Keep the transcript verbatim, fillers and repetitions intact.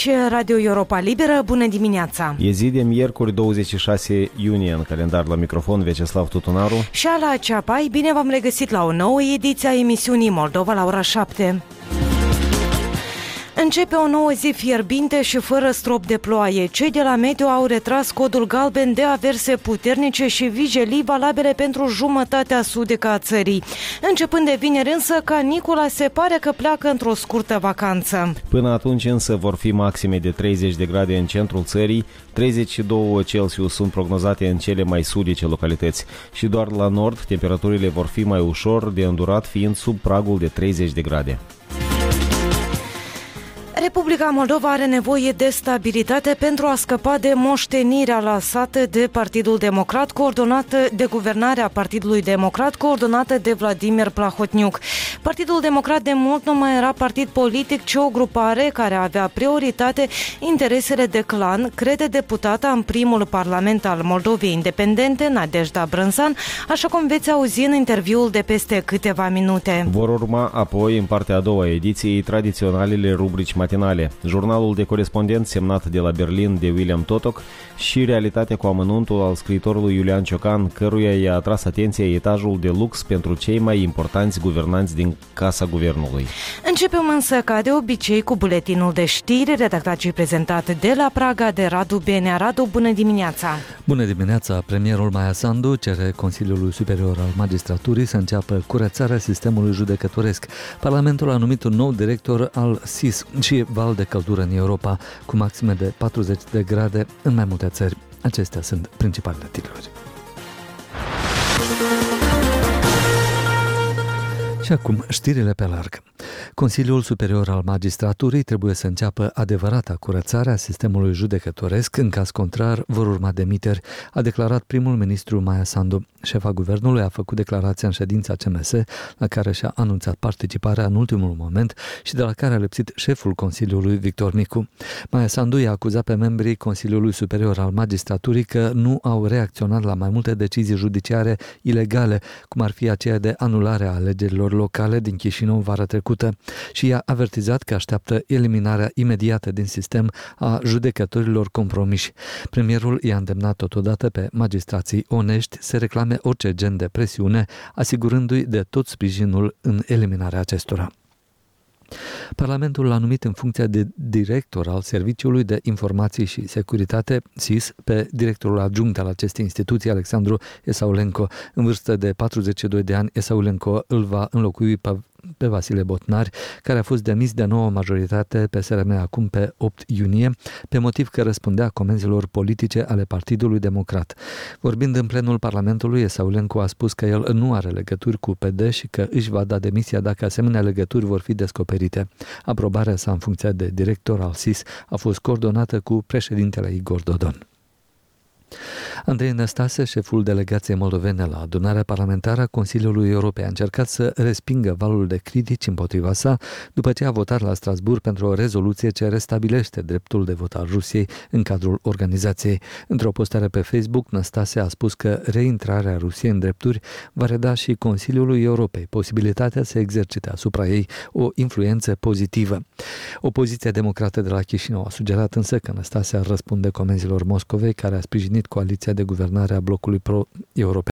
Aici Radio Europa Liberă, bună dimineața! E zi de miercuri douăzeci și șase iunie în calendar. La microfon Veceslav Tutunaru și Ala Ceapai. Bine v-am regăsit la o nouă ediție a emisiunii Moldova la ora șapte. Începe o nouă zi fierbinte și fără strop de ploaie. Cei de la Meteo au retras codul galben de averse puternice și vijelii valabile pentru jumătatea sudică a țării. Începând de vineri însă, canicula se pare că pleacă într-o scurtă vacanță. Până atunci însă vor fi maxime de treizeci de grade în centrul țării, treizeci și doi Celsius sunt prognozate în cele mai sudice localități și doar la nord temperaturile vor fi mai ușor de îndurat, fiind sub pragul de treizeci de grade. Republica Moldova are nevoie de stabilitate pentru a scăpa de moștenirea lăsată de Partidul Democrat, coordonată de guvernarea Partidului Democrat, coordonată de Vladimir Plahotniuc. Partidul Democrat de mult nu mai era partid politic, ci o grupare care avea prioritate interesele de clan, crede deputata în primul parlament al Moldovei Independente, Nadejda Brânzan, așa cum veți auzi în interviul de peste câteva minute. Vor urma apoi, în partea a doua a ediției, tradiționalele rubrici matinale, jurnalul de corespondent semnat de la Berlin de William Totok și realitatea cu amănuntul al scriitorului Iulian Ciocan, căruia i-a atras atenția etajul de lux pentru cei mai importanți guvernanți din Casa Guvernului. Începem însă ca de obicei cu buletinul de știri redactat și prezentat de la Praga de Radu Benea. Radu, bună dimineața! Bună dimineața! Premierul Maia Sandu cere Consiliului Superior al Magistraturii să înceapă curățarea sistemului judecătoresc. Parlamentul a numit un nou director al S I S și val de căldură în Europa, cu maxime de patruzeci de grade în mai multe țări. Acestea sunt principalele titluri. Și acum, știrile pe larg. Consiliul Superior al Magistraturii trebuie să înceapă adevărata curățare a sistemului judecătoresc, în caz contrar vor urma demiteri, a declarat primul ministru Maia Sandu. Șefa guvernului a făcut declarația în ședința C M S, la care și-a anunțat participarea în ultimul moment și de la care a lipsit șeful Consiliului Victor Micu. Maia Sandu i-a acuzat pe membrii Consiliului Superior al Magistraturii că nu au reacționat la mai multe decizii judiciare ilegale, cum ar fi aceea de anulare a alegerilor locale din Chișinău vara trecută, și i-a avertizat că așteaptă eliminarea imediată din sistem a judecătorilor compromiși. Premierul i-a îndemnat totodată pe magistrații onești să reclame orice gen de presiune, asigurându-i de tot sprijinul în eliminarea acestora. Parlamentul l-a numit în funcția de director al Serviciului de Informații și Securitate, S I S, pe directorul adjunct al acestei instituții, Alexandru Esaulenco. În vârstă de patruzeci și doi de ani, Esaulenco îl va înlocui pe pe Vasile Botnari, care a fost demis de nouă majoritate pe S R M acum pe opt iunie, pe motiv că răspundea comenzilor politice ale Partidului Democrat. Vorbind în plenul Parlamentului, Esaulenco a spus că el nu are legături cu P D și că își va da demisia dacă asemenea legături vor fi descoperite. Aprobarea sa în funcția de director al S I S a fost coordonată cu președintele Igor Dodon. Andrei Năstase, șeful delegației moldovene la adunarea parlamentară a Consiliului Europei, a încercat să respingă valul de critici împotriva sa după ce a votat la Strasbourg pentru o rezoluție ce restabilește dreptul de vot al Rusiei în cadrul organizației. Într-o postare pe Facebook, Năstase a spus că reintrarea Rusiei în drepturi va reda și Consiliului Europei posibilitatea să exercite asupra ei o influență pozitivă. Opoziția democrată de la Chișinău a sugerat însă că Năstase ar răspunde comenzilor Moscovei, care a sprijinit coaliția de guvernare a blocului pro-european.